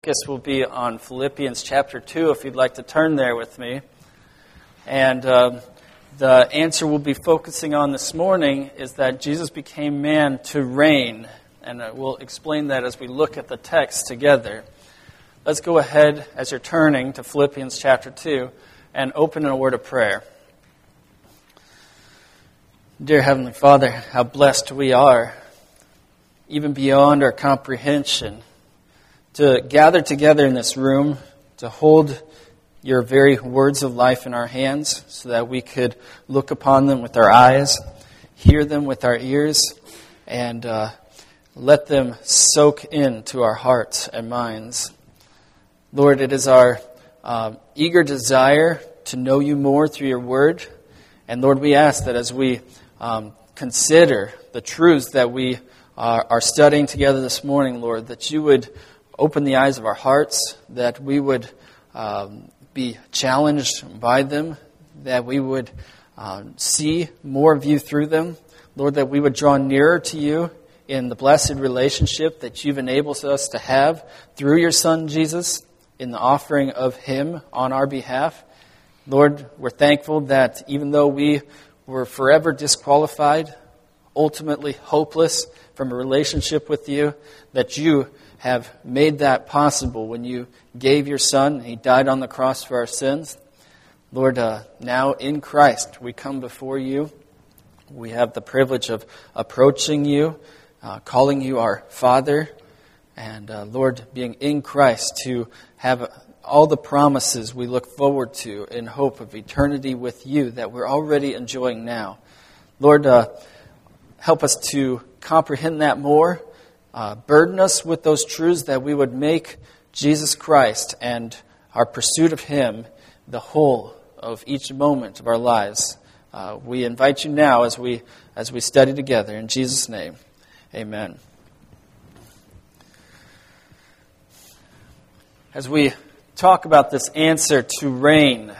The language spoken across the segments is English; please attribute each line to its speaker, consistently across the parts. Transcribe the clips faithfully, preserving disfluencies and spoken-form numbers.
Speaker 1: Focus will be on Philippians chapter two, if you'd like to turn there with me. And uh, the answer we'll be focusing on this morning is that Jesus became man to reign. And uh, we'll explain that as we look at the text together. Let's go ahead, as you're turning to Philippians chapter two, and open in a word of prayer. Dear Heavenly Father, how blessed we are, even beyond our comprehension, to gather together in this room, to hold your very words of life in our hands so that we could look upon them with our eyes, hear them with our ears, and uh, let them soak into our hearts and minds. Lord, it is our uh, eager desire to know you more through your word. And Lord, we ask that as we um, consider the truths that we are, are studying together this morning, Lord, that you would open the eyes of our hearts, that we would um, be challenged by them, that we would uh, see more of you through them. Lord, that we would draw nearer to you in the blessed relationship that you've enabled us to have through your Son, Jesus, in the offering of him on our behalf. Lord, we're thankful that even though we were forever disqualified, ultimately hopeless from a relationship with you, that you have made that possible when you gave your Son. He died on the cross for our sins. Lord, uh, now in Christ we come before you. We have the privilege of approaching you, uh, calling you our Father, and uh, Lord, being in Christ to have all the promises we look forward to in hope of eternity with you that we're already enjoying now. Lord, uh, help us to comprehend that more. Uh, burden us with those truths that we would make Jesus Christ and our pursuit of him the whole of each moment of our lives. Uh, we invite you now as we as we study together. In Jesus' name, amen. As we talk about this answer to reign,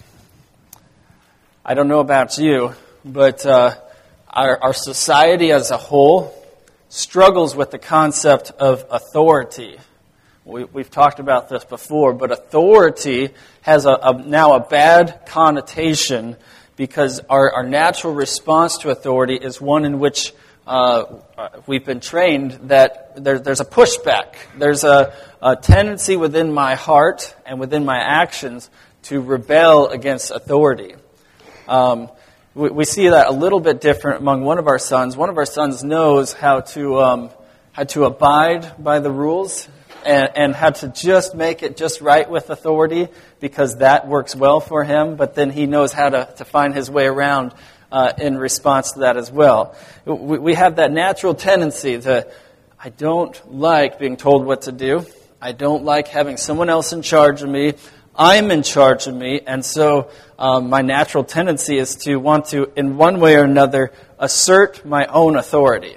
Speaker 1: I don't know about you, but uh, our, our society as a whole struggles with the concept of authority. We, we've talked about this before, but authority has a, a, now a bad connotation because our, our natural response to authority is one in which uh, we've been trained that there, there's a pushback. There's a, a tendency within my heart and within my actions to rebel against authority. Um, We, we see that a little bit different among one of our sons. One of our sons knows how to um, how to abide by the rules and, and how to just make it just right with authority because that works well for him. But then he knows how to, to find his way around uh, in response to that as well. We, we have that natural tendency to, I don't like being told what to do. I don't like having someone else in charge of me. I'm in charge of me, and so um, my natural tendency is to want to, in one way or another, assert my own authority.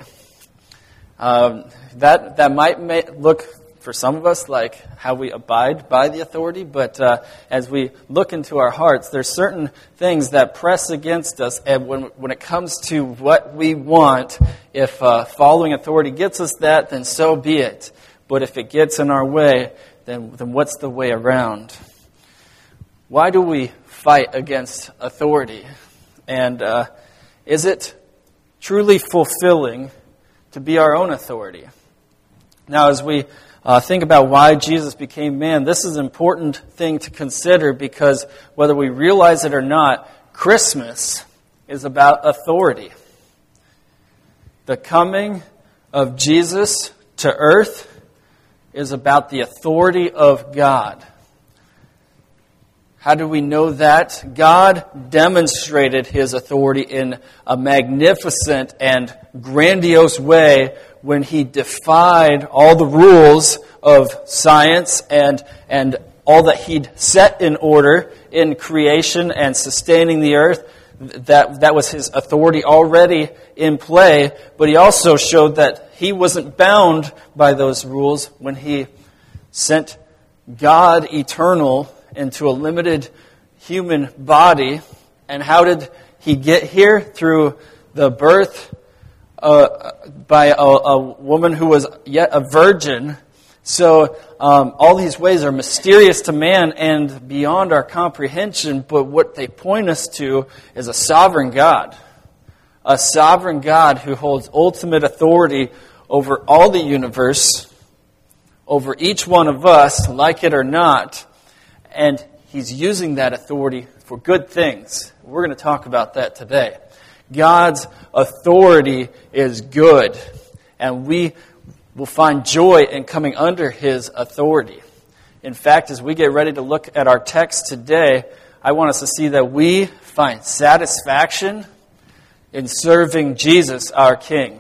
Speaker 1: Um, that that might may look, for some of us, like how we abide by the authority, but uh, as we look into our hearts, there's certain things that press against us, and when, when it comes to what we want, if uh, following authority gets us that, then so be it. But if it gets in our way, then, then what's the way around? Why do we fight against authority? And uh, is it truly fulfilling to be our own authority? Now, as we uh, think about why Jesus became man, this is an important thing to consider because whether we realize it or not, Christmas is about authority. The coming of Jesus to earth is about the authority of God. How do we know that? God demonstrated his authority in a magnificent and grandiose way when he defied all the rules of science and, and all that he'd set in order in creation and sustaining the earth. That, that was his authority already in play, but he also showed that he wasn't bound by those rules when he sent God eternal into a limited human body. And how did he get here? Through the birth uh, by a, a woman who was yet a virgin, So um, all these ways are mysterious to man and beyond our comprehension, but what they point us to is a sovereign God. A sovereign God who holds ultimate authority over all the universe, over each one of us, like it or not, and He's using that authority for good things. We're going to talk about that today. God's authority is good, and we will find joy in coming under His authority. In fact, as we get ready to look at our text today, I want us to see that we find satisfaction in serving Jesus, our King.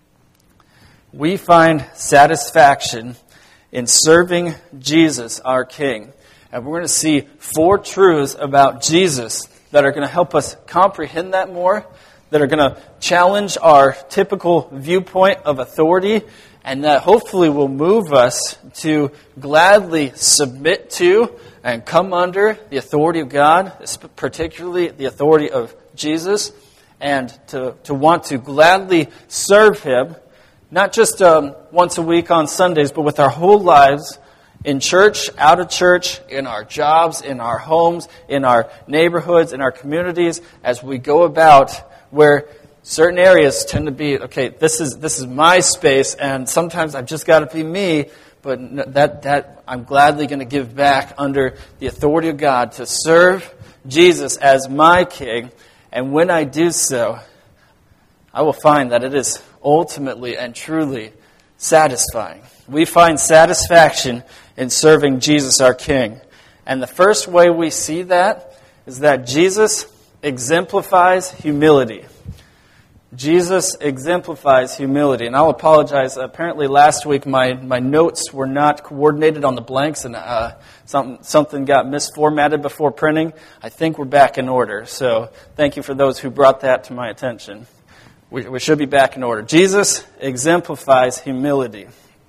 Speaker 1: We find satisfaction in serving Jesus, our King. And we're going to see four truths about Jesus that are going to help us comprehend that more, that are going to challenge our typical viewpoint of authority, and that hopefully will move us to gladly submit to and come under the authority of God, particularly the authority of Jesus, and to, to want to gladly serve Him, not just um, once a week on Sundays, but with our whole lives, in church, out of church, in our jobs, in our homes, in our neighborhoods, in our communities, as we go about where certain areas tend to be, okay, this is this is my space, and sometimes I've just got to be me, but that that I'm gladly going to give back under the authority of God to serve Jesus as my King, and when I do so, I will find that it is ultimately and truly satisfying. We find satisfaction in serving Jesus, our King. And the first way we see that is that Jesus exemplifies humility. Jesus exemplifies humility. And I'll apologize. Apparently last week my, my notes were not coordinated on the blanks, and uh, something, something got misformatted before printing. I think we're back in order. So thank you for those who brought that to my attention. We, we should be back in order. Jesus exemplifies humility.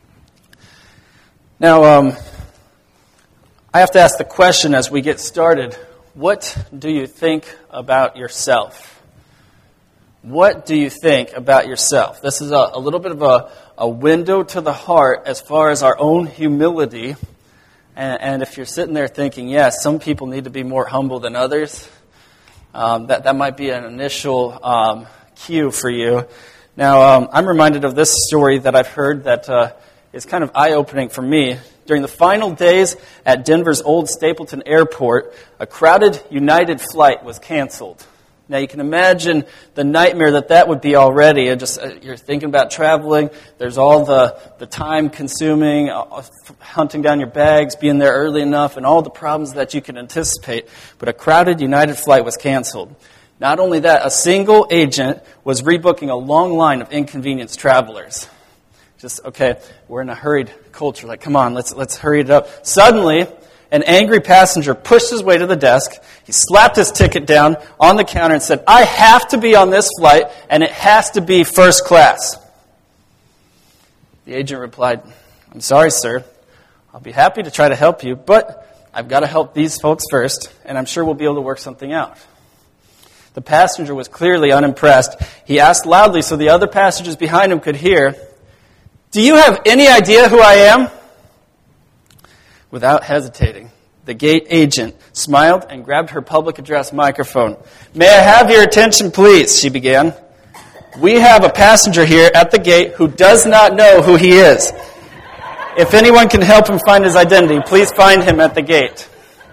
Speaker 1: Now, um, I have to ask the question as we get started, what do you think about yourself? What do you think about yourself? This is a, a little bit of a, a window to the heart as far as our own humility. And, and if you're sitting there thinking, yes, some people need to be more humble than others, um, that, that might be an initial um, cue for you. Now, um, I'm reminded of this story that I've heard that uh, is kind of eye-opening for me. During the final days at Denver's old Stapleton Airport, a crowded United flight was canceled. Now, you can imagine the nightmare that that would be already. It just uh, you're thinking about traveling. There's all the, the time-consuming, uh, hunting down your bags, being there early enough, and all the problems that you can anticipate. But a crowded United flight was canceled. Not only that, a single agent was rebooking a long line of inconvenienced travelers. Just, okay, we're in a hurried culture. Like, come on, let's let's hurry it up. Suddenly, an angry passenger pushed his way to the desk. He slapped his ticket down on the counter and said, "I have to be on this flight, and it has to be first class." The agent replied, "I'm sorry, sir. I'll be happy to try to help you, but I've got to help these folks first, and I'm sure we'll be able to work something out." The passenger was clearly unimpressed. He asked loudly so the other passengers behind him could hear, "Do you have any idea who I am?" Without hesitating, the gate agent smiled and grabbed her public address microphone. "May I have your attention, please?" she began. "We have a passenger here at the gate who does not know who he is. If anyone can help him find his identity, please find him at the gate."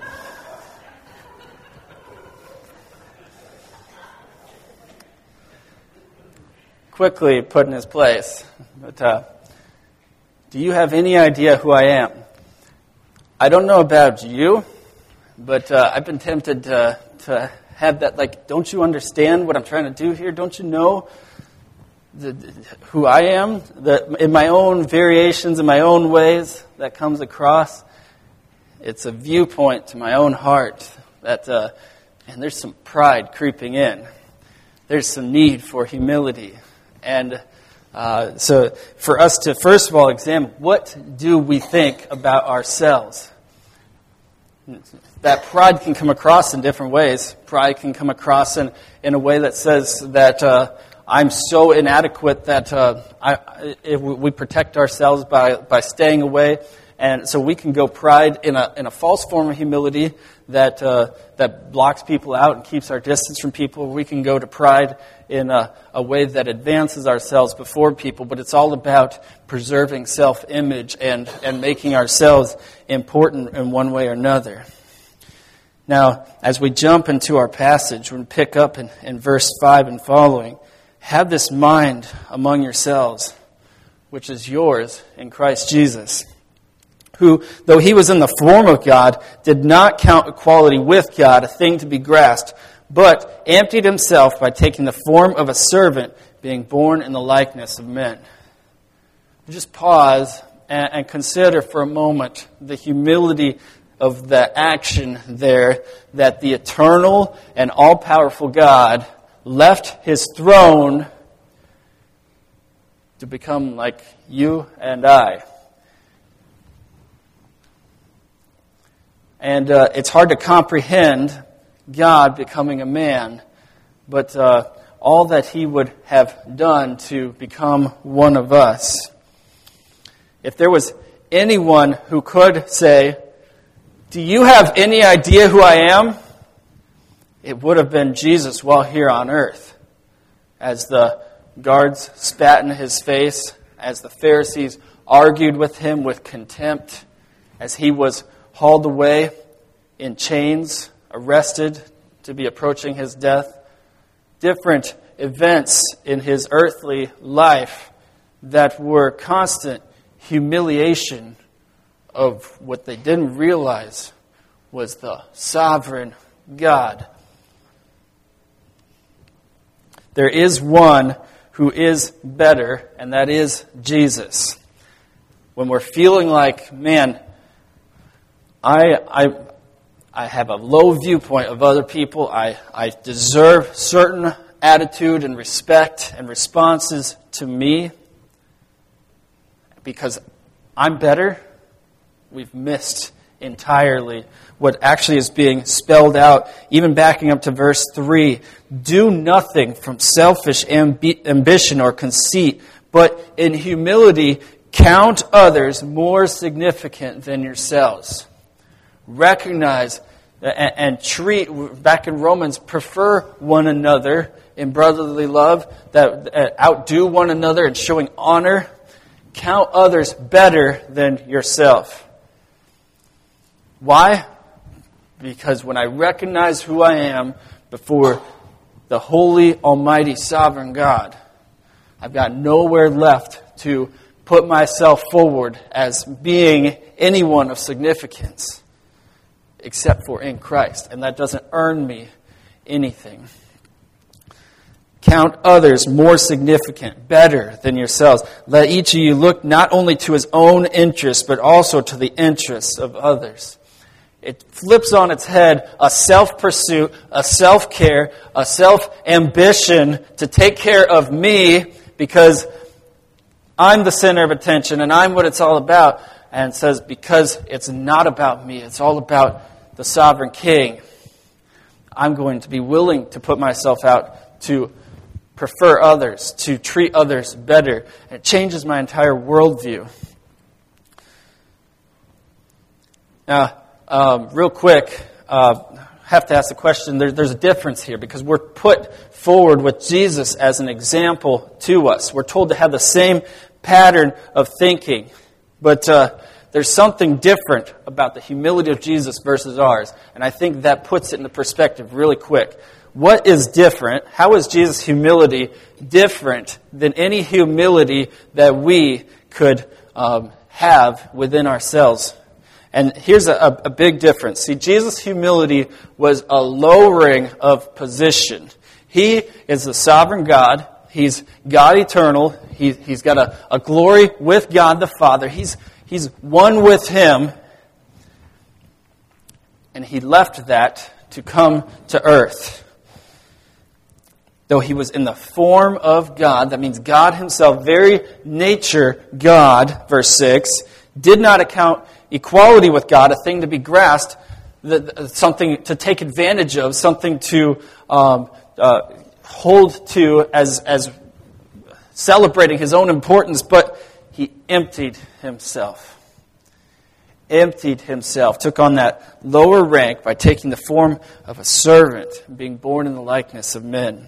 Speaker 1: Quickly put in his place. But, uh, do you have any idea who I am? I don't know about you, but uh, I've been tempted to, to have that, like, don't you understand what I'm trying to do here? Don't you know the, who I am? The, in my own variations, in my own ways, that comes across. It's a viewpoint to my own heart that, uh, and there's some pride creeping in. There's some need for humility. And uh, so for us to, first of all, examine what do we think about ourselves. That pride can come across in different ways. Pride can come across in, in a way that says that uh, I'm so inadequate that uh, I, if we protect ourselves by, by staying away. And so we can go pride in a in a false form of humility that uh, that blocks people out and keeps our distance from people. We can go to pride in a, a way that advances ourselves before people. But it's all about preserving self-image and, and making ourselves important in one way or another. Now, as we jump into our passage, we pick up in, in verse five and following. Have this mind among yourselves, which is yours in Christ Jesus, who, though he was in the form of God, did not count equality with God a thing to be grasped, but emptied himself by taking the form of a servant, being born in the likeness of men. Just pause and, and consider for a moment the humility of the action there, that the eternal and all-powerful God left his throne to become like you and I. And uh, it's hard to comprehend God becoming a man, but uh, all that he would have done to become one of us. If there was anyone who could say, "Do you have any idea who I am?" it would have been Jesus while here on earth. As the guards spat in his face, as the Pharisees argued with him with contempt, as he was hauled away in chains, arrested to be approaching his death. Different events in his earthly life that were constant humiliation of what they didn't realize was the sovereign God. There is one who is better, and that is Jesus. When we're feeling like, man, I I I have a low viewpoint of other people. I, I deserve certain attitude and respect and responses to me because I'm better. We've missed entirely what actually is being spelled out, even backing up to verse three. Do nothing from selfish ambi- ambition or conceit, but in humility count others more significant than yourselves. Recognize and, and treat, back in Romans, prefer one another in brotherly love, that uh, outdo one another in showing honor. Count others better than yourself. Why? Because when I recognize who I am before the holy, almighty, sovereign God, I've got nowhere left to put myself forward as being anyone of significance except for in Christ. And that doesn't earn me anything. Count others more significant, better than yourselves. Let each of you look not only to his own interests, but also to the interests of others. It flips on its head a self-pursuit, a self-care, a self-ambition to take care of me because I'm the center of attention and I'm what it's all about. And it says, because it's not about me, it's all about the sovereign King, I'm going to be willing to put myself out to prefer others, to treat others better. And it changes my entire worldview. Now, um, real quick, uh, have to ask the question, there, there's a difference here because we're put forward with Jesus as an example to us. We're told to have the same pattern of thinking, but uh, there's something different about the humility of Jesus versus ours, and I think that puts it into perspective really quick. What is different? How is Jesus' humility different than any humility that we could um, have within ourselves? And here's a, a big difference. See, Jesus' humility was a lowering of position. He is the sovereign God. He's God eternal. He, he's got a, a glory with God the Father. He's, he's one with Him. And He left that to come to earth. Though He was in the form of God, that means God Himself, very nature God, verse six, did not account equality with God a thing to be grasped, something to take advantage of, something to um, uh, hold to as, as celebrating his own importance, but he emptied himself. Emptied himself, took on that lower rank by taking the form of a servant, being born in the likeness of men.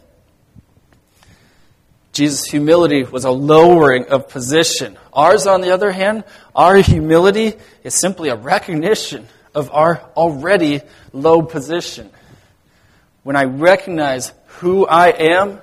Speaker 1: Jesus' humility was a lowering of position. Ours, on the other hand, our humility is simply a recognition of our already low position. When I recognize who I am,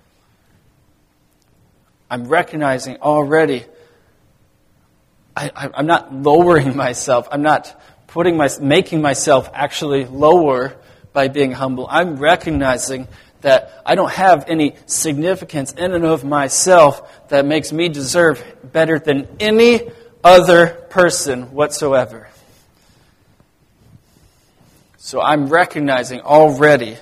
Speaker 1: I'm recognizing already I, I'm not lowering myself. I'm not putting my, making myself actually lower by being humble. I'm recognizing that I don't have any significance in and of myself that makes me deserve better than any other person whatsoever. So I'm recognizing already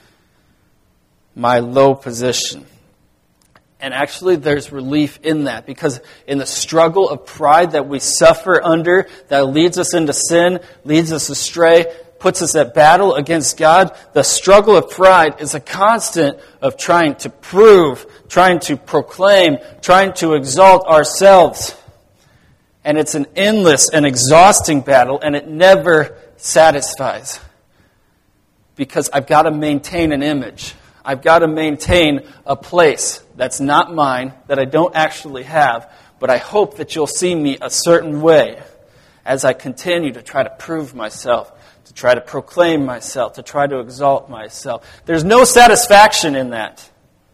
Speaker 1: my low position. And actually, there's relief in that, because in the struggle of pride that we suffer under, that leads us into sin, leads us astray, puts us at battle against God, the struggle of pride is a constant of trying to prove, trying to proclaim, trying to exalt ourselves. And it's an endless and exhausting battle, and it never satisfies. Because I've got to maintain an image. I've got to maintain a place that's not mine, that I don't actually have, but I hope that you'll see me a certain way as I continue to try to prove myself, to try to proclaim myself, to try to exalt myself. There's no satisfaction in that.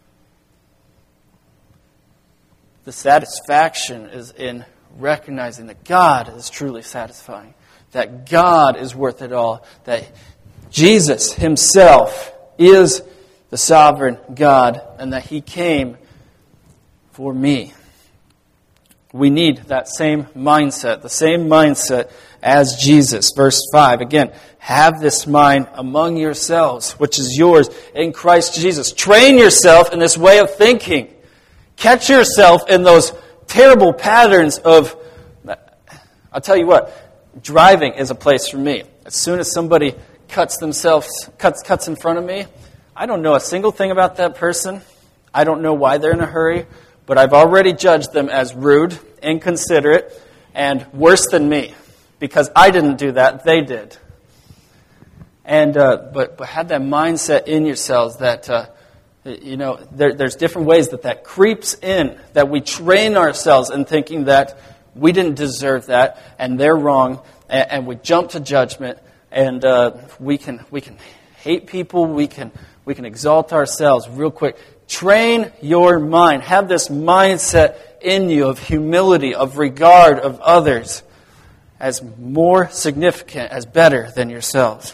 Speaker 1: The satisfaction is in recognizing that God is truly satisfying, that God is worth it all, that Jesus himself is the sovereign God, and that he came for me. We need that same mindset, the same mindset as Jesus. Verse five, again, have this mind among yourselves, which is yours in Christ Jesus. Train yourself in this way of thinking. Catch yourself in those terrible patterns of, I'll tell you what, driving is a place for me. As soon as somebody cuts themselves, cuts, cuts in front of me, I don't know a single thing about that person. I don't know why they're in a hurry, but I've already judged them as rude, inconsiderate, and worse than me, because I didn't do that, they did. And uh, but but have that mindset in yourselves that uh, you know there, there's different ways that that creeps in, that we train ourselves in thinking that we didn't deserve that and they're wrong, and, and we jump to judgment, and uh, we can we can hate people, we can. We can exalt ourselves real quick. Train your mind. Have this mindset in you of humility, of regard of others as more significant, as better than yourselves.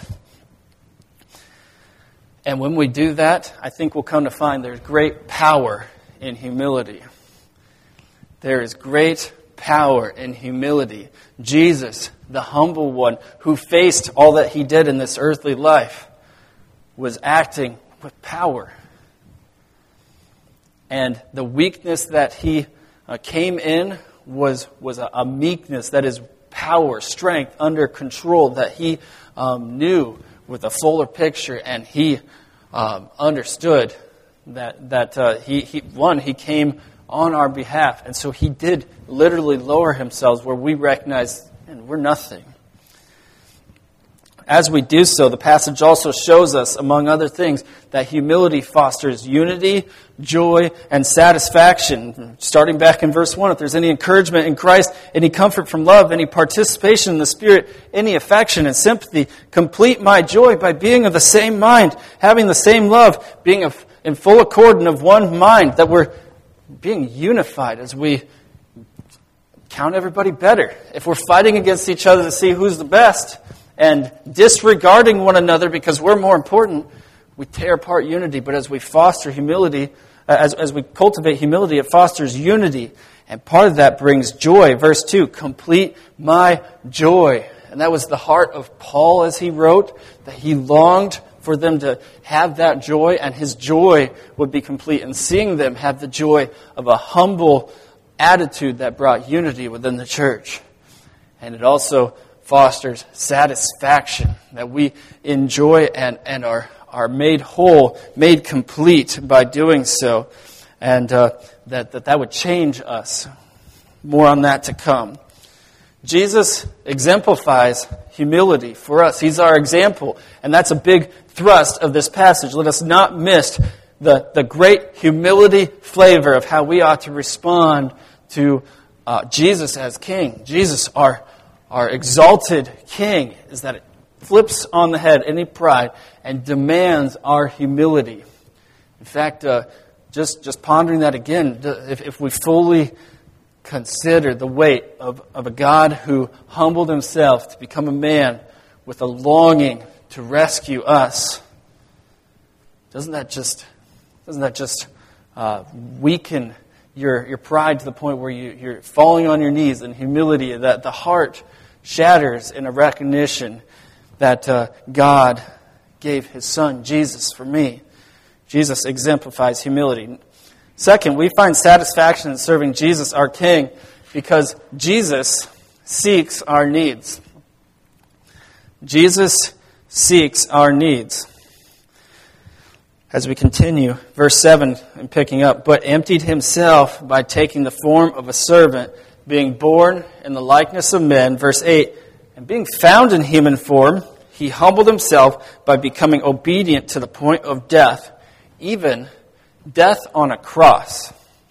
Speaker 1: And when we do that, I think we'll come to find there's great power in humility. There is great power in humility. Jesus, the humble one, who faced all that he did in this earthly life, was acting with power. And the weakness that he uh, came in was, was a, a meekness that is power, strength, under control, that he um, knew with a fuller picture, and he um, understood that, that uh, he, he, one, he came on our behalf. And so he did literally lower himself where we recognize, and we're nothing. As we do so, the passage also shows us, among other things, that humility fosters unity, joy, and satisfaction. Starting back in verse one, if there's any encouragement in Christ, any comfort from love, any participation in the Spirit, any affection and sympathy, complete my joy by being of the same mind, having the same love, being of, in full accord and of one mind, that we're being unified as we count everybody better. If we're fighting against each other to see who's the best, and disregarding one another because we're more important, we tear apart unity. But as we foster humility, as, as we cultivate humility, it fosters unity. And part of that brings joy. Verse two, complete my joy. And that was the heart of Paul as he wrote, that he longed for them to have that joy, and his joy would be complete. And seeing them have the joy of a humble attitude that brought unity within the church. And it also fosters satisfaction, that we enjoy and, and are, are made whole, made complete by doing so, and uh, that, that that would change us. More on that to come. Jesus exemplifies humility for us. He's our example, and that's a big thrust of this passage. Let us not miss the, the great humility flavor of how we ought to respond to uh, Jesus as King. Jesus, our, our exalted King, is that it flips on the head any pride and demands our humility. In fact, uh, just, just pondering that again, if, if we fully consider the weight of, of a God who humbled himself to become a man with a longing to rescue us, doesn't that just doesn't that just uh, weaken your your pride to the point where you, you're falling on your knees in humility, that the heart shatters in a recognition that uh, God gave his Son, Jesus, for me. Jesus exemplifies humility. Second, we find satisfaction in serving Jesus, our King, because Jesus seeks our needs. Jesus seeks our needs. As we continue, verse seven, and picking up, but emptied himself by taking the form of a servant, being born in the likeness of men. Verse eight, and being found in human form, he humbled himself by becoming obedient to the point of death, even death on a cross.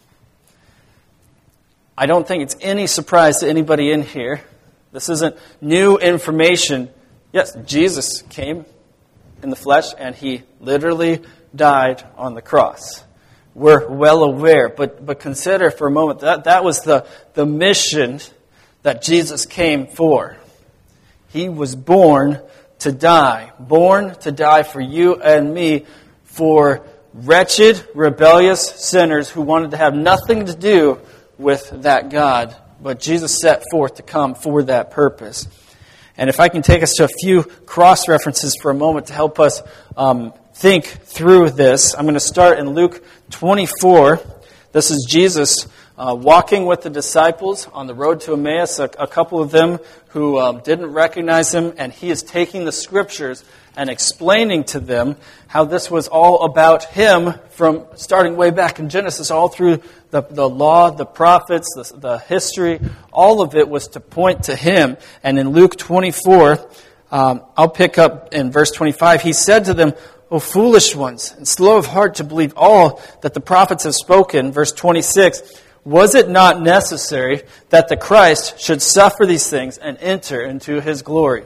Speaker 1: I don't think it's any surprise to anybody in here. This isn't new information. Yes, Jesus came in the flesh and he literally died on the cross. We're well aware, but but consider for a moment that that was the, the mission that Jesus came for. He was born to die, born to die for you and me, for wretched, rebellious sinners who wanted to have nothing to do with that God. But Jesus set forth to come for that purpose. And if I can take us to a few cross-references for a moment to help us um, think through this, I'm going to start in Luke twenty-four. This is Jesus uh, walking with the disciples on the road to Emmaus, a, a couple of them who um, didn't recognize him, and he is taking the scriptures and explaining to them how this was all about him, from starting way back in Genesis, all through the, the law, the prophets, the, the history. All of it was to point to him. And in Luke twenty-four, um, I'll pick up in verse twenty-five. He said to them, O foolish ones, and slow of heart to believe all that the prophets have spoken. Verse twenty-six, was it not necessary that the Christ should suffer these things and enter into his glory?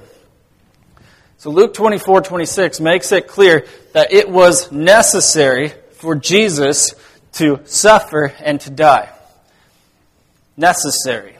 Speaker 1: So Luke twenty-four twenty-six makes it clear that it was necessary for Jesus to suffer and to die. Necessary.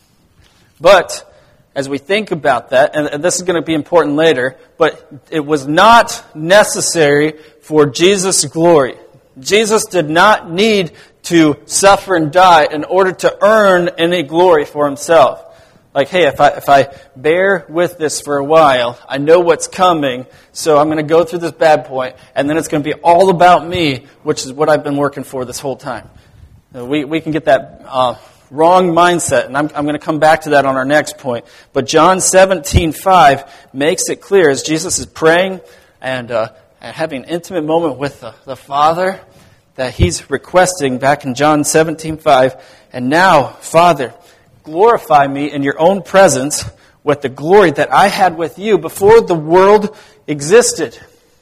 Speaker 1: But as we think about that, and this is going to be important later, but it was not necessary for Jesus' glory. Jesus did not need to suffer and die in order to earn any glory for himself. Like, hey, if I if I bear with this for a while, I know what's coming, so I'm going to go through this bad point, and then it's going to be all about me, which is what I've been working for this whole time. We we can get that uh, wrong mindset, and I'm I'm going to come back to that on our next point. But John seventeen five makes it clear as Jesus is praying and, uh, and having an intimate moment with the, the Father, that he's requesting back in John seventeen five, and now, Father, glorify me in your own presence with the glory that I had with you before the world existed.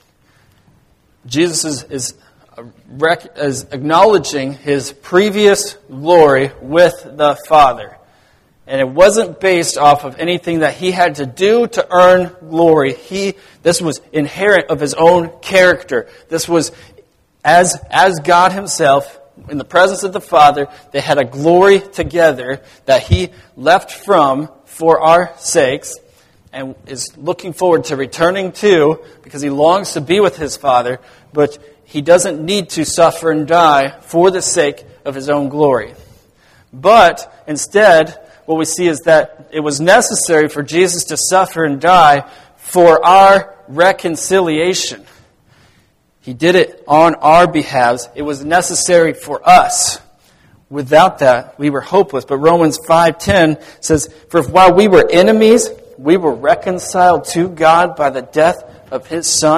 Speaker 1: Jesus is, is, is acknowledging his previous glory with the Father. And it wasn't based off of anything that he had to do to earn glory. He, this was inherent of his own character. This was as, as God himself, in the presence of the Father. They had a glory together that he left from for our sakes and is looking forward to returning to, because he longs to be with his Father, but he doesn't need to suffer and die for the sake of his own glory. But instead, what we see is that it was necessary for Jesus to suffer and die for our reconciliation. He did it on our behalves. It was necessary for us. Without that, we were hopeless. But Romans five ten says, for if while we were enemies, we were reconciled to God by the death of his Son,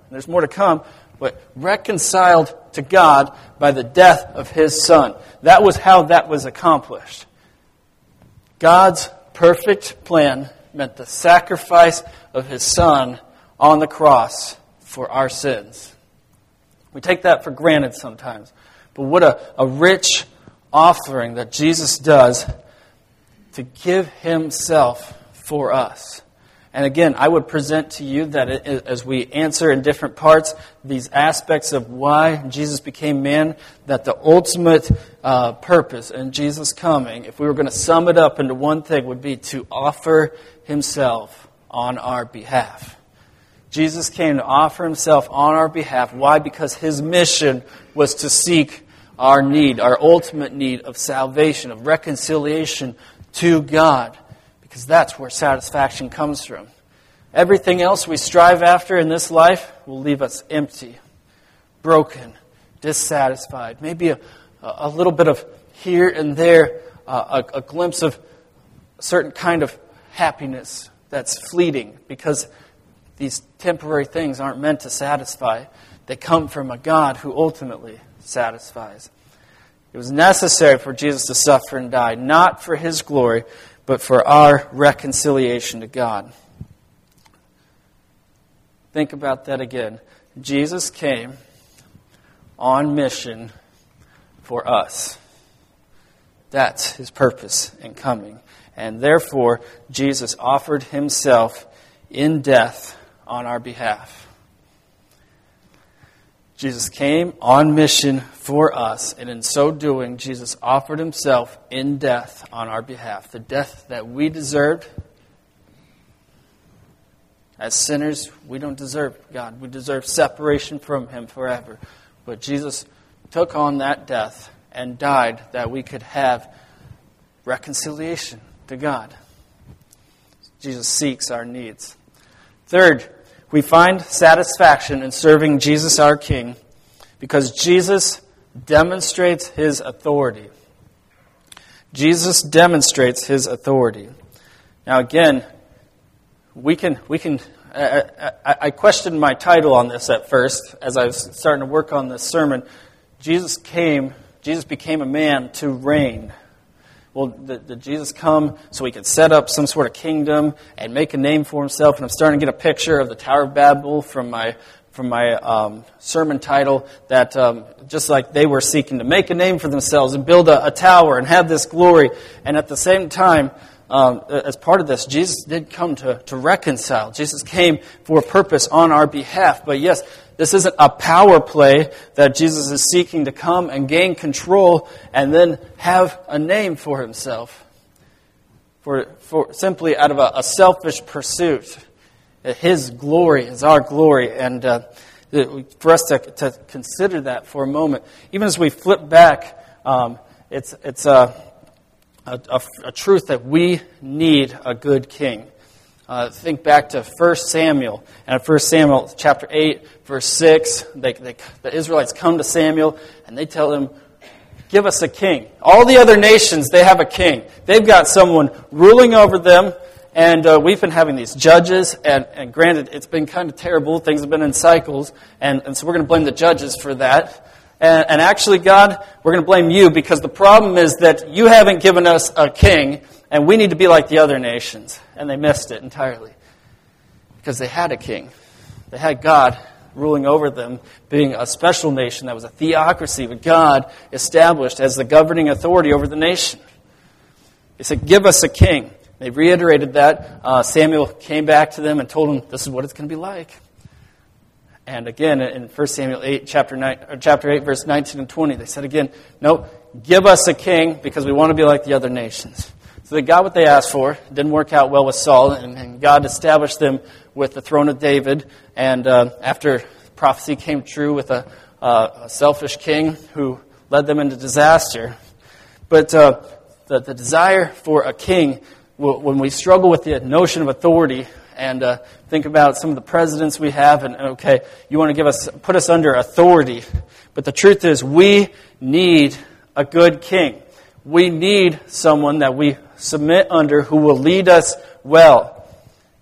Speaker 1: there's more to come, but reconciled to God by the death of His Son. That was how that was accomplished. God's perfect plan meant the sacrifice of His Son on the cross for our sins. We take that for granted sometimes. But what a, a rich offering that Jesus does to give Himself for us. And again, I would present to you that it, as we answer in different parts these aspects of why Jesus became man, that the ultimate uh, purpose in Jesus coming, if we were going to sum it up into one thing, would be to offer Himself on our behalf. Jesus came to offer Himself on our behalf. Why? Because His mission was to seek our need, our ultimate need of salvation, of reconciliation to God. Because that's where satisfaction comes from. Everything else we strive after in this life will leave us empty, broken, dissatisfied. Maybe a, a little bit of here and there, uh, a, a glimpse of a certain kind of happiness that's fleeting, because these temporary things aren't meant to satisfy. They come from a God who ultimately satisfies. It was necessary for Jesus to suffer and die, not for His glory, but for our reconciliation to God. Think about that again. Jesus came on mission for us. That's His purpose in coming. And therefore, Jesus offered Himself in death on our behalf. Jesus came on mission for us, and in so doing, Jesus offered Himself in death on our behalf. The death that we deserved. As sinners, we don't deserve God. We deserve separation from Him forever. But Jesus took on that death and died that we could have reconciliation to God. Jesus seeks our needs. Third, we find satisfaction in serving Jesus our King because Jesus demonstrates His authority. Jesus demonstrates His authority. Now again, we can, we can. I, I, I questioned my title on this at first as I was starting to work on this sermon. Jesus came, Jesus became a man to reign. Well, did, did Jesus come so He could set up some sort of kingdom and make a name for Himself? And I'm starting to get a picture of the Tower of Babel from my from my um, sermon title, that um, just like they were seeking to make a name for themselves and build a, a tower and have this glory. And at the same time, um, as part of this, Jesus did come to, to reconcile. Jesus came for a purpose on our behalf. But yes, this isn't a power play that Jesus is seeking to come and gain control and then have a name for Himself. For, for simply out of a, a selfish pursuit. His glory is our glory. And uh, for us to, to consider that for a moment, even as we flip back, um, it's, it's a, a, a, a truth that we need a good king. Uh, think back to First Samuel. And in First Samuel chapter eight, verse six, they, they, the Israelites come to Samuel and they tell him, give us a king. All the other nations, they have a king. They've got someone ruling over them. And uh, we've been having these judges. And, and granted, it's been kind of terrible. Things have been in cycles. And, and so we're going to blame the judges for that. And, and actually, God, we're going to blame you because the problem is that you haven't given us a king. And we need to be like the other nations. And they missed it entirely. Because they had a king. They had God ruling over them, being a special nation that was a theocracy, but God established as the governing authority over the nation. He said, give us a king. They reiterated that. Uh, Samuel came back to them and told them, this is what it's going to be like. And again, in First Samuel eight, chapter nine, or chapter eight, verse nineteen and twenty, they said again, no, give us a king because we want to be like the other nations. So they got what they asked for. It didn't work out well with Saul, and, and God established them with the throne of David. And uh, after prophecy came true with a, uh, a selfish king who led them into disaster. But uh, the, the desire for a king, when we struggle with the notion of authority and uh, think about some of the presidents we have, and okay, you want to give us, put us under authority. But the truth is, we need a good king. We need someone that we submit under who will lead us well.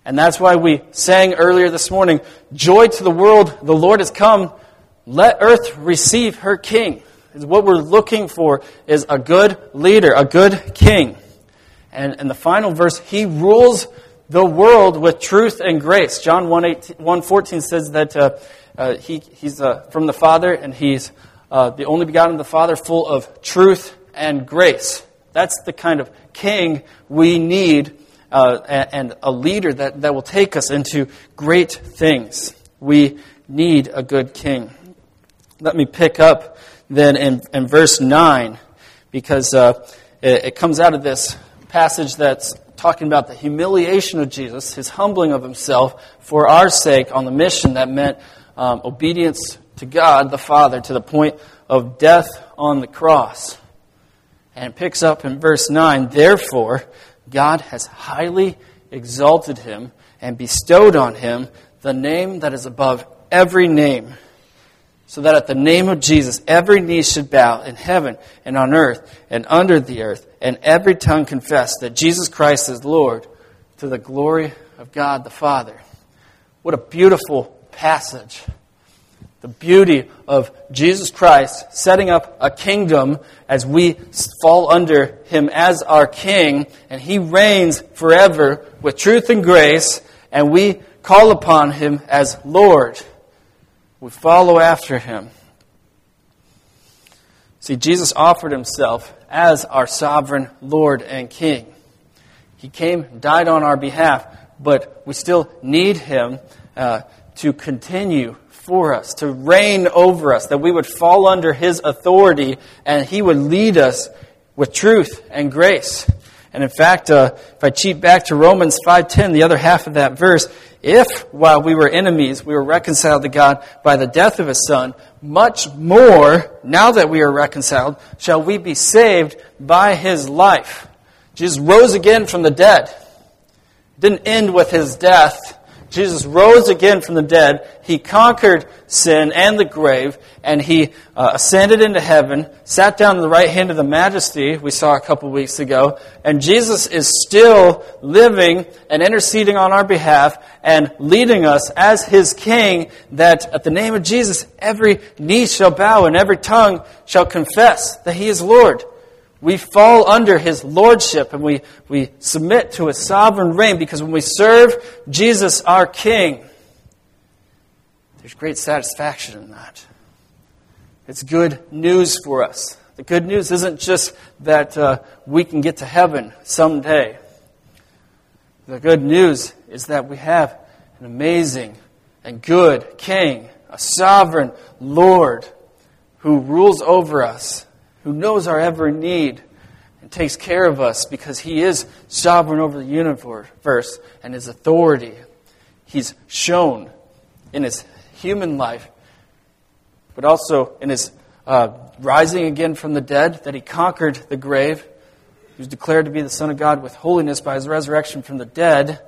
Speaker 1: And that's why we sang earlier this morning, joy to the world, the Lord has come. Let earth receive her king. What we're looking for is a good leader, a good king. And in the final verse, he rules the world with truth and grace. John one fourteen says that uh, uh, he, he's uh, from the Father, and he's uh, the only begotten of the Father, full of truth and grace. That's the kind of king we need, uh, and a leader that, that will take us into great things. We need a good king. Let me pick up then in, in verse nine, because uh, it, it comes out of this passage that's talking about the humiliation of Jesus, his humbling of himself for our sake on the mission that meant um, obedience to God the Father to the point of death on the cross. And it picks up in verse nine, therefore God has highly exalted him and bestowed on him the name that is above every name, so that at the name of Jesus every knee should bow in heaven and on earth and under the earth, and every tongue confess that Jesus Christ is Lord, to the glory of God the Father. What a beautiful passage. The beauty of Jesus Christ setting up a kingdom as we fall under him as our king, and he reigns forever with truth and grace, and we call upon him as Lord. We follow after him. See, Jesus offered himself as our sovereign Lord and King. He came, died on our behalf, but we still need him uh, to continue for us, to reign over us, that we would fall under his authority and he would lead us with truth and grace. And in fact, uh, if I cheat back to Romans five ten, the other half of that verse, if while we were enemies, we were reconciled to God by the death of his Son, much more, now that we are reconciled, shall we be saved by his life. Jesus rose again from the dead. It didn't end with his death. Jesus rose again from the dead. He conquered sin and the grave, and he uh, ascended into heaven, sat down on the right hand of the Majesty, we saw a couple weeks ago, and Jesus is still living and interceding on our behalf and leading us as his king, that at the name of Jesus every knee shall bow and every tongue shall confess that he is Lord. We fall under his lordship, and we, we submit to his sovereign reign, because when we serve Jesus our King, there's great satisfaction in that. It's good news for us. The good news isn't just that uh, we can get to heaven someday. The good news is that we have an amazing and good King, a sovereign Lord who rules over us, who knows our every need and takes care of us, because he is sovereign over the universe, and his authority he's shown in his human life, but also in his uh, rising again from the dead, that he conquered the grave. He was declared to be the Son of God with holiness by his resurrection from the dead.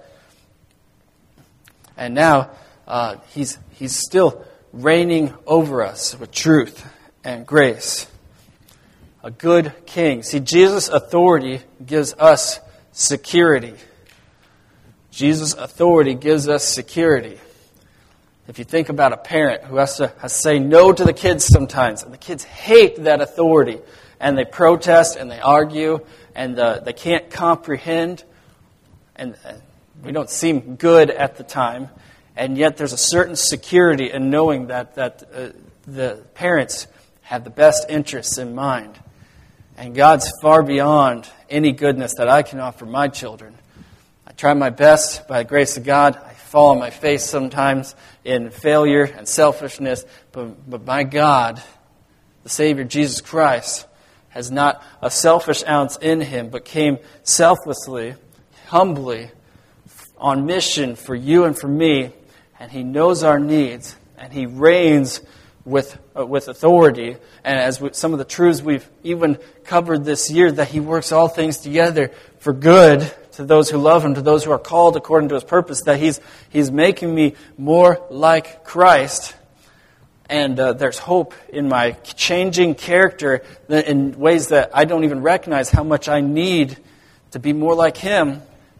Speaker 1: And now uh, he's he's still reigning over us with truth and grace. A good king. See, Jesus' authority gives us security. Jesus' authority gives us security. If you think about a parent who has to, has to say no to the kids sometimes, and the kids hate that authority, and they protest and they argue, and uh, they can't comprehend, and uh, we don't seem good at the time, and yet there's a certain security in knowing that, that uh, the parents have the best interests in mind. And God's far beyond any goodness that I can offer my children. I try my best by the grace of God. I fall on my face sometimes in failure and selfishness. But, but my God, the Savior Jesus Christ, has not a selfish ounce in him, but came selflessly, humbly, on mission for you and for me. And he knows our needs, and he reigns with uh, with authority. And as we, some of the truths we've even covered this year, that he works all things together for good to those who love him, to those who are called according to his purpose, that he's he's making me more like Christ. And uh, there's hope in my changing character in ways that I don't even recognize how much I need to be more like him.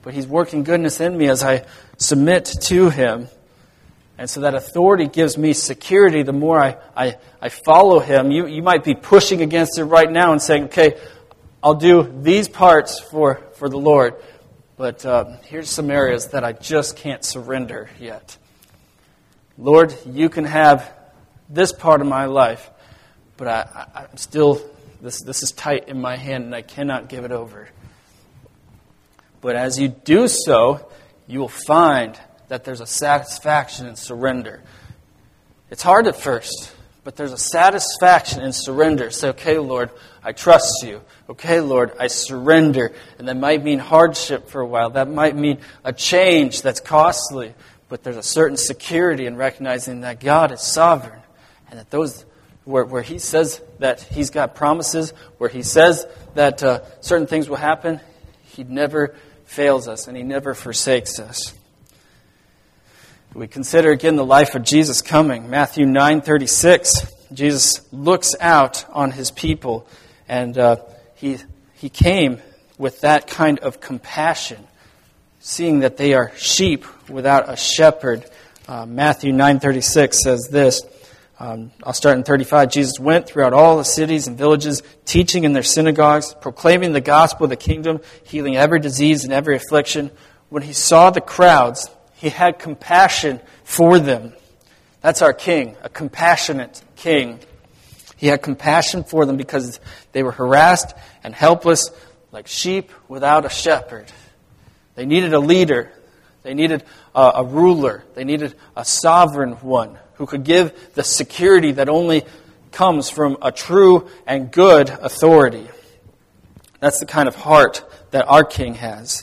Speaker 1: but He's working goodness in me as I submit to Him. And so that authority gives me security the more I, I, I follow Him. You, you might be pushing against it right now and saying, okay, I'll do these parts for, for the Lord. But uh, here's some areas that I just can't surrender yet. Lord, you can have this part of my life, but I, I, I'm still, this, this is tight in my hand and I cannot give it over. But as you do so, you will find that there's a satisfaction in surrender. It's hard at first, but there's a satisfaction in surrender. Say, okay, Lord, I trust you. Okay, Lord, I surrender. And that might mean hardship for a while. That might mean a change that's costly. But there's a certain security in recognizing that God is sovereign. And that those, where, where He says that He's got promises, where He says that uh, certain things will happen, He never fails us and He never forsakes us. We consider again the life of Jesus coming. Matthew nine thirty-six. Jesus looks out on His people, and uh, he he came with that kind of compassion, seeing that they are sheep without a shepherd. Uh, Matthew nine thirty-six says this. Um, I'll start in thirty-five. Jesus went throughout all the cities and villages, teaching in their synagogues, proclaiming the gospel of the kingdom, healing every disease and every affliction. When He saw the crowds, He had compassion for them. That's our King, a compassionate King. He had compassion for them because they were harassed and helpless like sheep without a shepherd. They needed a leader. They needed a, a ruler. They needed a sovereign one who could give the security that only comes from a true and good authority. That's the kind of heart that our King has.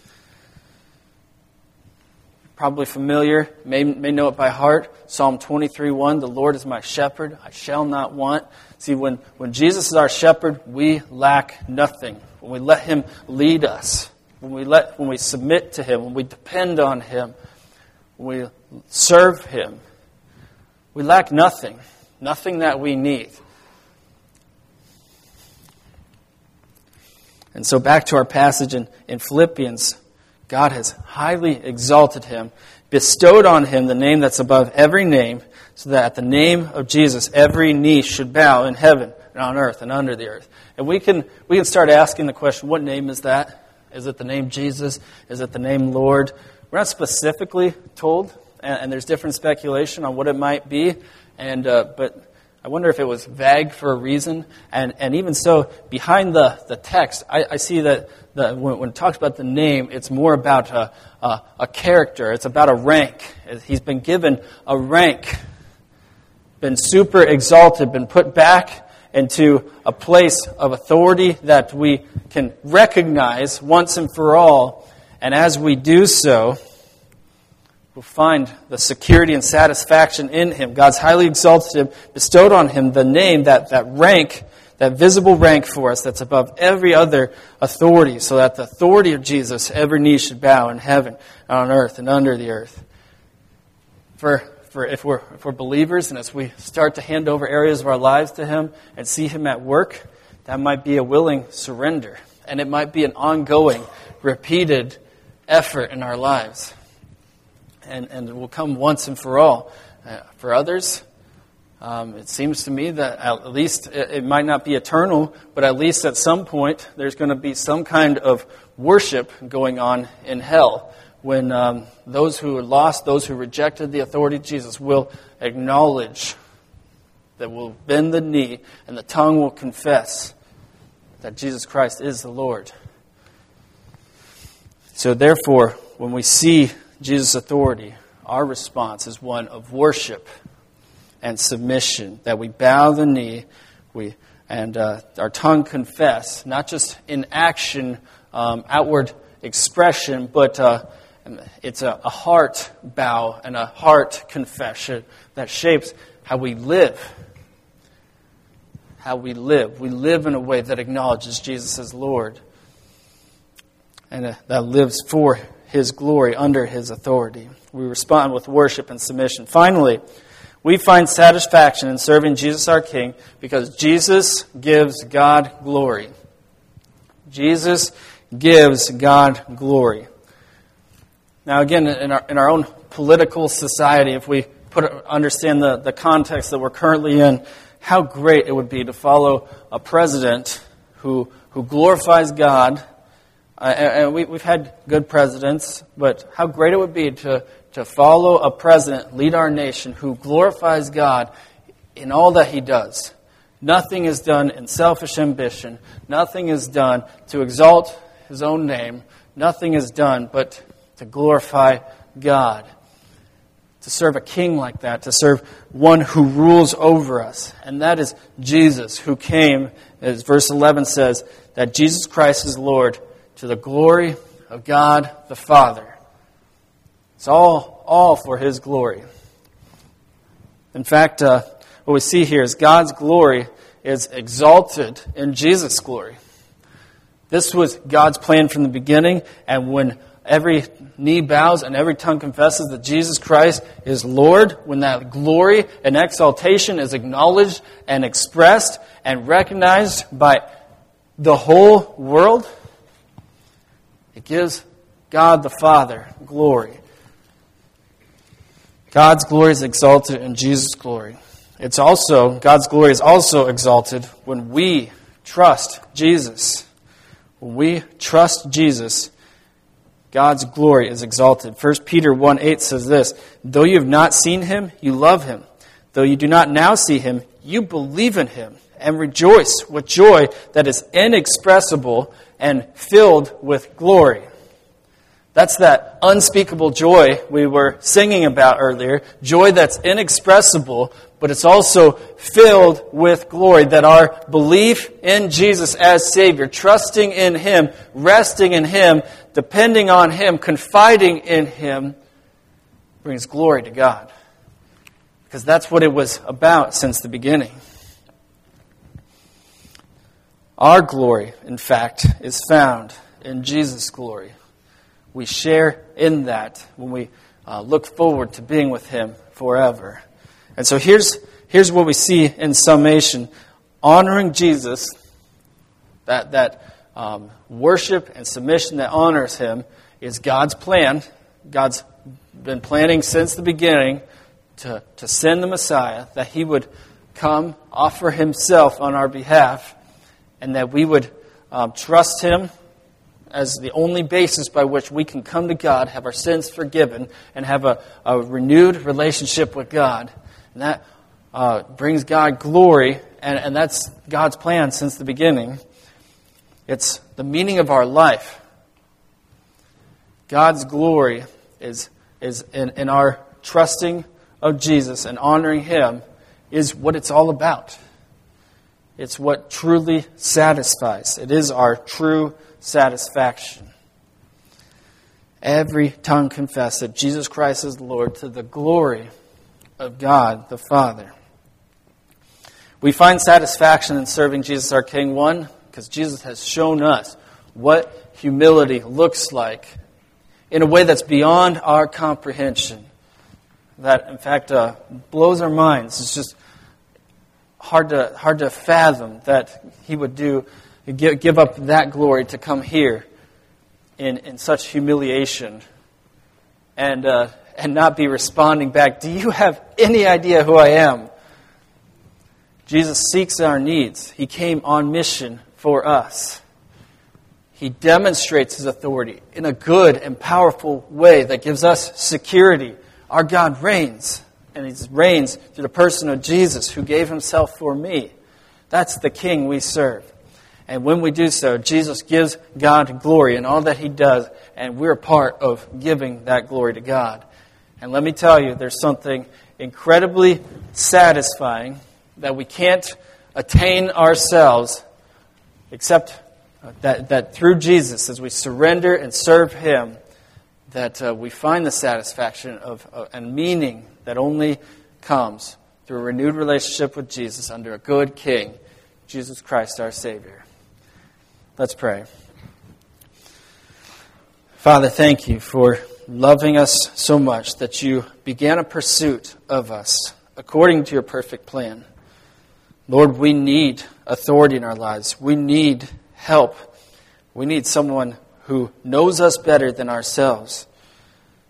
Speaker 1: Probably familiar, may, may know it by heart. Psalm twenty-three one, the Lord is my shepherd, I shall not want. See, when, when Jesus is our shepherd, we lack nothing. When we let Him lead us, when we let when we submit to Him, when we depend on Him, when we serve Him, we lack nothing. Nothing that we need. And so back to our passage in, in Philippians. God has highly exalted Him, bestowed on Him the name that's above every name, so that at the name of Jesus, every knee should bow in heaven and on earth and under the earth. And we can we can start asking the question, what name is that? Is it the name Jesus? Is it the name Lord? We're not specifically told, and, and there's different speculation on what it might be. And uh, but I wonder if it was vague for a reason. And, and even so, behind the, the text, I, I see that the, when, when it talks about the name, it's more about a, a, a character. It's about a rank. He's been given a rank, been super exalted, been put back into a place of authority that we can recognize once and for all. And as we do so, we'll find the security and satisfaction in Him. God's highly exalted Him, bestowed on Him the name, that, that rank, that visible rank for us that's above every other authority, so that the authority of Jesus, every knee should bow in heaven, on earth, and under the earth. For, for if we're, if we're believers, and as we start to hand over areas of our lives to Him and see Him at work, that might be a willing surrender. And it might be an ongoing, repeated effort in our lives. And, and it will come once and for all. Uh, for others, um, it seems to me that at least it, it might not be eternal, but at least at some point there's going to be some kind of worship going on in hell when um, those who are lost, those who rejected the authority of Jesus will acknowledge, that will bend the knee and the tongue will confess that Jesus Christ is the Lord. So therefore, when we see Jesus' authority, our response is one of worship and submission, that we bow the knee, we and uh, our tongue confess, not just in action, um, outward expression, but uh, it's a, a heart bow and a heart confession that shapes how we live. How we live. We live in a way that acknowledges Jesus as Lord, and uh, that lives for His glory, under His authority. We respond with worship and submission. Finally, we find satisfaction in serving Jesus our King because Jesus gives God glory. Jesus gives God glory. Now, again, in our in our own political society, if we put understand the, the context that we're currently in, how great it would be to follow a president who who glorifies God. Uh, and and we, we've had good presidents, but how great it would be to, to follow a president, lead our nation, who glorifies God in all that he does. Nothing is done in selfish ambition. Nothing is done to exalt his own name. Nothing is done but to glorify God. To serve a king like that, to serve one who rules over us. And that is Jesus, who came, as verse eleven says, that Jesus Christ is Lord, to the glory of God the Father. It's all, all for His glory. In fact, uh, what we see here is God's glory is exalted in Jesus' glory. This was God's plan from the beginning, and when every knee bows and every tongue confesses that Jesus Christ is Lord, when that glory and exaltation is acknowledged and expressed and recognized by the whole world, it gives God the Father glory. God's glory is exalted in Jesus' glory. It's also, God's glory is also exalted when we trust Jesus. When we trust Jesus, God's glory is exalted. First Peter one eight says this, though you have not seen Him, you love Him. Though you do not now see Him, you believe in Him and rejoice with joy that is inexpressible and filled with glory. That's that unspeakable joy we were singing about earlier. Joy that's inexpressible, but it's also filled with glory. That our belief in Jesus as Savior, trusting in Him, resting in Him, depending on Him, confiding in Him, brings glory to God. Because that's what it was about since the beginning. Our glory, in fact, is found in Jesus' glory. We share in that when we uh, look forward to being with Him forever. And so here's here's what we see in summation. Honoring Jesus, that, that um, worship and submission that honors Him, is God's plan. God's been planning since the beginning to, to send the Messiah, that He would come, offer Himself on our behalf, and that we would um, trust Him as the only basis by which we can come to God, have our sins forgiven, and have a, a renewed relationship with God. And that uh, brings God glory, and, and that's God's plan since the beginning. It's the meaning of our life. God's glory is, is in, in our trusting of Jesus and honoring Him is what it's all about. It's what truly satisfies. It is our true satisfaction. Every tongue confess that Jesus Christ is Lord, to the glory of God the Father. We find satisfaction in serving Jesus our King, one, because Jesus has shown us what humility looks like in a way that's beyond our comprehension. That, in fact, uh, blows our minds. It's just hard to hard to fathom that He would do give, give up that glory to come here in, in such humiliation and uh, and not be responding back. Do you have any idea who I am? Jesus seeks our needs. He came on mission for us. He demonstrates His authority in a good and powerful way that gives us security. Our God reigns, and He reigns through the person of Jesus, who gave Himself for me. That's the King we serve. And when we do so, Jesus gives God glory in all that He does, and we're a part of giving that glory to God. And let me tell you, there's something incredibly satisfying that we can't attain ourselves, except that, that through Jesus, as we surrender and serve Him, that uh, we find the satisfaction of uh, and meaning that only comes through a renewed relationship with Jesus under a good King, Jesus Christ our Savior. Let's pray. Father, thank You for loving us so much that You began a pursuit of us according to Your perfect plan. Lord, we need authority in our lives. We need help. We need someone who knows us better than ourselves.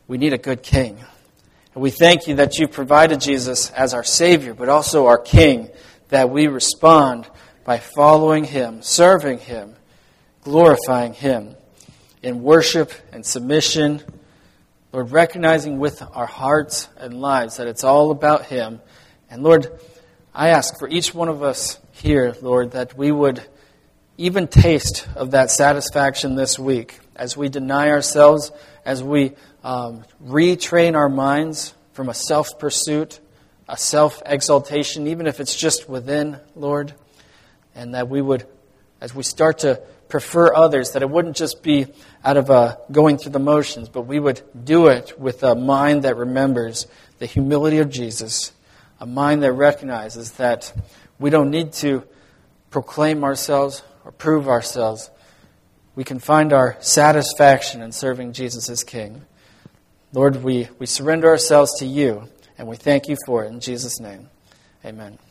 Speaker 1: we need a good king. And we thank you that you've provided Jesus as our Savior, but also our King, that we respond by following him, serving him, glorifying him in worship and submission. Lord, recognizing with our hearts and lives that it's all about him. And Lord, I ask for each one of us here, Lord, that we would even taste of that satisfaction this week as we deny ourselves, as we um, retrain our minds from a self-pursuit, a self-exaltation, even if it's just within, Lord, and that we would, as we start to prefer others, that it wouldn't just be out of uh, going through the motions, but we would do it with a mind that remembers the humility of Jesus, a mind that recognizes that we don't need to proclaim ourselves or prove ourselves. We can find our satisfaction in serving Jesus as King. Lord, we, we surrender ourselves to you, and we thank you for it in Jesus' name. Amen.